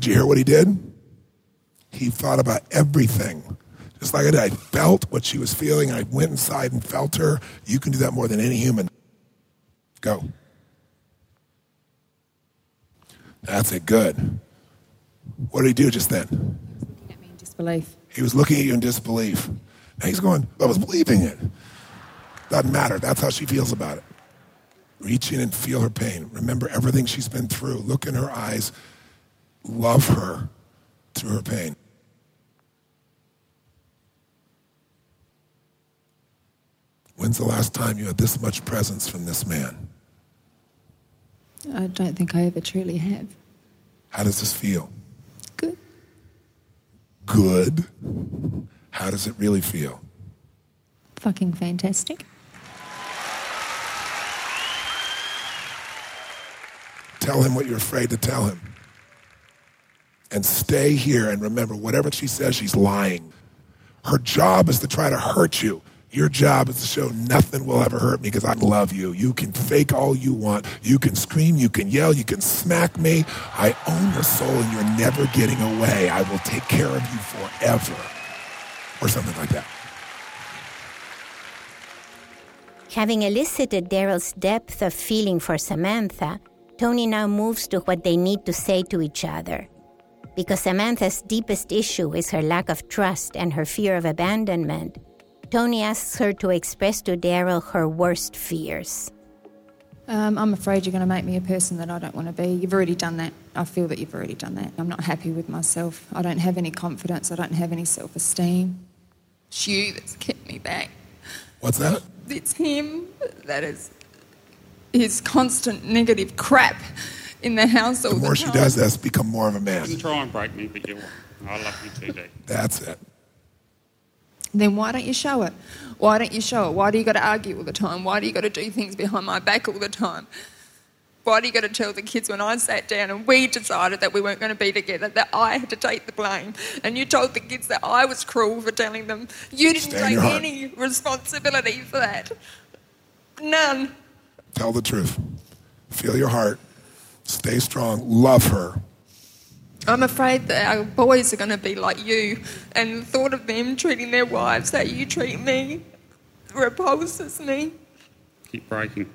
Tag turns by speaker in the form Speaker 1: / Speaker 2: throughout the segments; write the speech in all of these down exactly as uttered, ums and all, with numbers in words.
Speaker 1: Did you hear what he did? He thought about everything. Just like I did, I felt what she was feeling. I went inside and felt her. You can do that more than any human. Go. That's it, good. What did he do just then?
Speaker 2: Looking at me in disbelief.
Speaker 1: He was looking at you in disbelief. Now he's going, I was believing it. Doesn't matter. That's how she feels about it. Reach in and feel her pain. Remember everything she's been through. Look in her eyes. Love her through her pain. When's the last time you had this much presence from this man?
Speaker 2: I don't think I ever truly have.
Speaker 1: How does this feel?
Speaker 2: Good.
Speaker 1: Good? How does it really feel?
Speaker 2: Fucking fantastic.
Speaker 1: Tell him what you're afraid to tell him. And stay here and remember, whatever she says, she's lying. Her job is to try to hurt you. Your job is to show nothing will ever hurt me because I love you. You can fake all you want. You can scream, you can yell, you can smack me. I own your soul and you're never getting away. I will take care of you forever. Or something like that.
Speaker 3: Having elicited Daryl's depth of feeling for Samantha, Tony now moves to what they need to say to each other. Because Samantha's deepest issue is her lack of trust and her fear of abandonment, Tony asks her to express to Daryl her worst fears.
Speaker 2: Um, I'm afraid you're going to make me a person that I don't want to be. You've already done that. I feel that you've already done that. I'm not happy with myself. I don't have any confidence. I don't have any self-esteem. It's you that's kept me back.
Speaker 1: What's that?
Speaker 2: It's him that is his constant negative crap in the house all the time.
Speaker 1: The more she does this, become more of a man.
Speaker 4: You can try and break me, but you won't. I love you too deep.
Speaker 1: That's it.
Speaker 2: Then why don't you show it? Why don't you show it? Why do you got to argue all the time? Why do you got to do things behind my back all the time? Why do you got to tell the kids when I sat down and we decided that we weren't going to be together, that I had to take the blame? And you told the kids that I was cruel for telling them. You didn't take any responsibility for that. None.
Speaker 1: Tell the truth. Feel your heart. Stay strong. Love her.
Speaker 2: I'm afraid that our boys are going to be like you, and the thought of them treating their wives how you treat me repulses me.
Speaker 4: Keep breaking.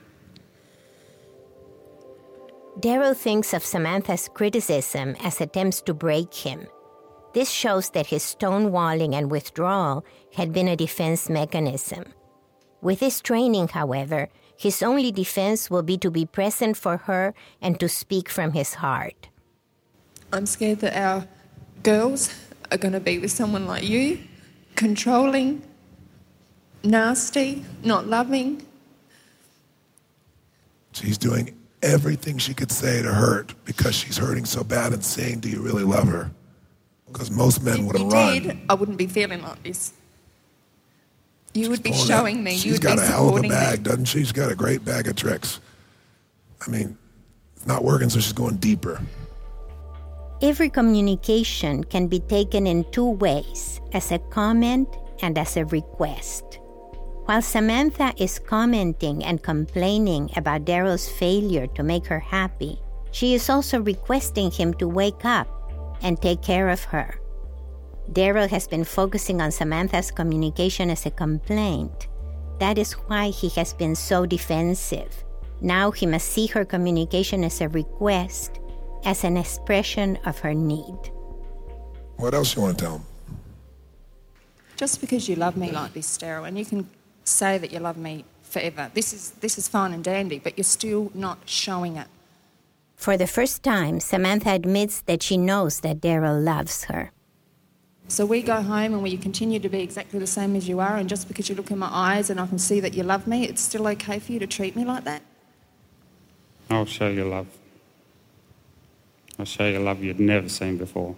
Speaker 3: Daryl thinks of Samantha's criticism as attempts to break him. This shows that his stonewalling and withdrawal had been a defense mechanism. With his training, however, his only defense will be to be present for her and to speak from his heart.
Speaker 2: I'm scared that our girls are going to be with someone like you, controlling, nasty, not loving.
Speaker 1: She's doing everything she could say to hurt because she's hurting so bad and saying, do you really love her? Because most men would have run.
Speaker 2: If you did, I wouldn't be feeling like this. You
Speaker 1: She's
Speaker 2: would be
Speaker 1: pulling
Speaker 2: showing
Speaker 1: out.
Speaker 2: me.
Speaker 1: She's
Speaker 2: You would
Speaker 1: got
Speaker 2: be
Speaker 1: a hell of a
Speaker 2: supporting
Speaker 1: bag,
Speaker 2: me.
Speaker 1: doesn't she? She's got a great bag of tricks. I mean, it's not working, so she's going deeper.
Speaker 3: Every communication can be taken in two ways, as a comment and as a request. While Samantha is commenting and complaining about Daryl's failure to make her happy, she is also requesting him to wake up and take care of her. Daryl has been focusing on Samantha's communication as a complaint. That is why he has been so defensive. Now he must see her communication as a request, as an expression of her need.
Speaker 1: What else you want to tell him?
Speaker 2: Just because you love me like this, Daryl, and you can say that you love me forever, this is this is fine and dandy, but you're still not showing it.
Speaker 3: For the first time, Samantha admits that she knows that Daryl loves her.
Speaker 2: So we go home and we continue to be exactly the same as you are, and just because you look in my eyes and I can see that you love me, it's still okay for you to treat me like that?
Speaker 4: I'll show you love. I'll show you love you'd never seen before.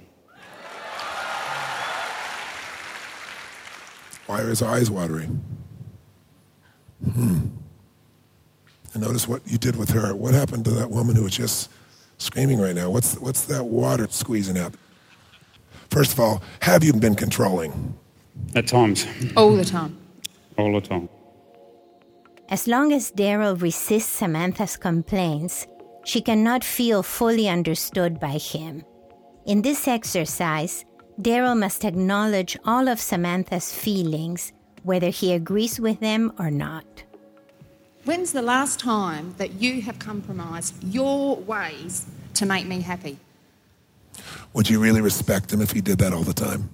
Speaker 1: Why are his eyes watering? Hmm. And notice what you did with her. What happened to that woman who was just screaming right now? What's what's that water squeezing out? First of all, have you been controlling?
Speaker 4: At times.
Speaker 2: All the time.
Speaker 4: All the time.
Speaker 3: As long as Daryl resists Samantha's complaints, she cannot feel fully understood by him. In this exercise, Daryl must acknowledge all of Samantha's feelings, whether he agrees with them or not.
Speaker 5: When's the last time that you have compromised your ways to make me happy?
Speaker 1: Would you really respect him if he did that all the time?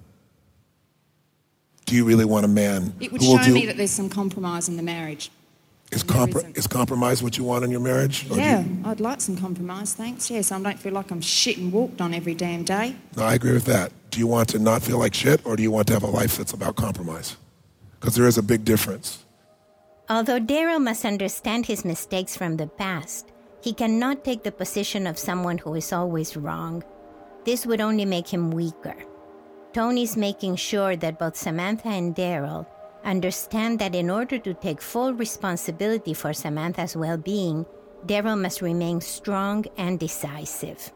Speaker 1: Do you really want a man
Speaker 5: It would
Speaker 1: who will
Speaker 5: show
Speaker 1: do...
Speaker 5: me that there's some compromise in the marriage.
Speaker 1: Is,
Speaker 5: And there
Speaker 1: compro-
Speaker 5: isn't.
Speaker 1: is compromise what you want in your marriage? Or do
Speaker 5: Yeah,
Speaker 1: you-
Speaker 5: I'd like some compromise, thanks. Yes, I don't feel like I'm shit and walked on every damn day.
Speaker 1: No, I agree with that. Do you want to not feel like shit, or do you want to have a life that's about compromise? Because there is a big difference.
Speaker 3: Although Daryl must understand his mistakes from the past, he cannot take the position of someone who is always wrong. This would only make him weaker. Tony's making sure that both Samantha and Daryl understand that in order to take full responsibility for Samantha's well-being, Daryl must remain strong and decisive.